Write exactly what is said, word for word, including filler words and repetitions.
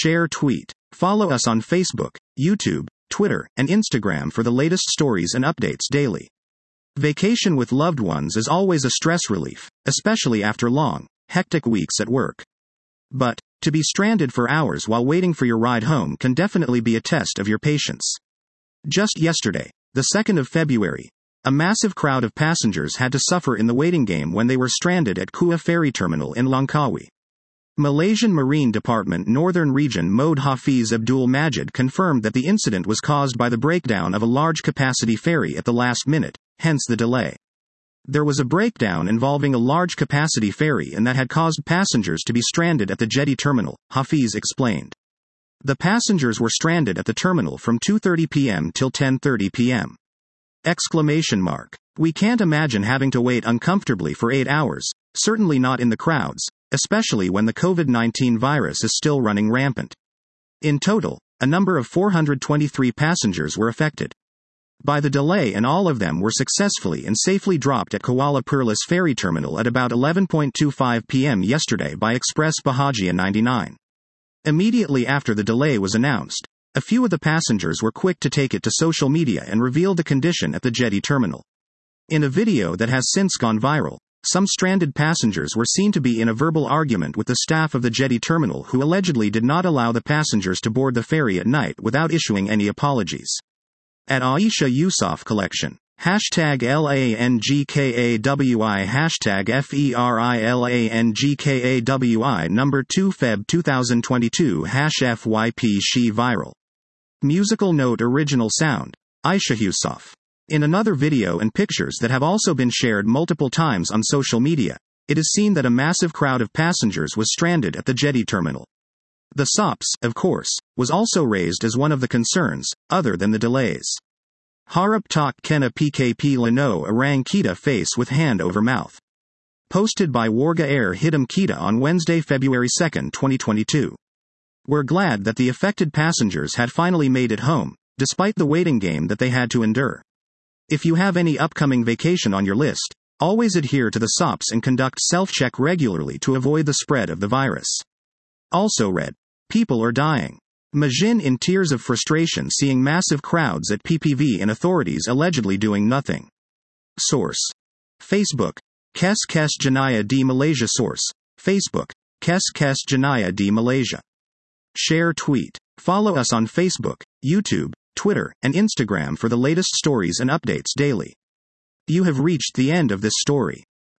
Share tweet. Follow us on Facebook, YouTube, Twitter, and Instagram for the latest stories and updates daily. Vacation with loved ones is always a stress relief, especially after long, hectic weeks at work. But, to be stranded for hours while waiting for your ride home can definitely be a test of your patience. Just yesterday, the second of February, a massive crowd of passengers had to suffer in the waiting game when they were stranded at Kua Ferry Terminal in Langkawi. Malaysian Marine Department Northern Region Mode Hafiz Abdul Majid confirmed that the incident was caused by the breakdown of a large-capacity ferry at the last minute, hence the delay. There was a breakdown involving a large-capacity ferry and that had caused passengers to be stranded at the jetty terminal, Hafiz explained. The passengers were stranded at the terminal from two thirty p.m. till ten thirty p.m. Exclamation mark. We can't imagine having to wait uncomfortably for eight hours, certainly not in the crowds, especially when the COVID nineteen virus is still running rampant. In total, a number of four hundred twenty-three passengers were affected by the delay, and all of them were successfully and safely dropped at Kuala Perlis Ferry Terminal at about eleven twenty-five p.m. yesterday by Express Bahagia ninety-nine. Immediately after the delay was announced, a few of the passengers were quick to take it to social media and reveal the condition at the jetty terminal. In a video that has since gone viral, some stranded passengers were seen to be in a verbal argument with the staff of the jetty terminal, who allegedly did not allow the passengers to board the ferry at night without issuing any apologies. At Aisha Yusof Collection, hashtag L A N G K A W I hashtag F E R I L A N G K A W I number two February twenty twenty-two hash F Y P She Viral. Musical note original sound, Aisha Yusof. In another video and pictures that have also been shared multiple times on social media, it is seen that a massive crowd of passengers was stranded at the jetty terminal. The S O P S, of course, was also raised as one of the concerns, other than the delays. Harap tak kena P K P Lano Orang Kita face with hand over mouth. Posted by Warga Air Hitam Kita on Wednesday, February second, twenty twenty-two. We're glad that the affected passengers had finally made it home, despite the waiting game that they had to endure. If you have any upcoming vacation on your list, always adhere to the S O P S and conduct self-check regularly to avoid the spread of the virus. Also read, people are dying. Majin in tears of frustration seeing massive crowds at P P V and authorities allegedly doing nothing. Source. Facebook. Kes Kes Janaya di Malaysia. Source. Facebook. Kes Kes Janaya di Malaysia. Share tweet. Follow us on Facebook, YouTube, Twitter, and Instagram for the latest stories and updates daily. You have reached the end of this story.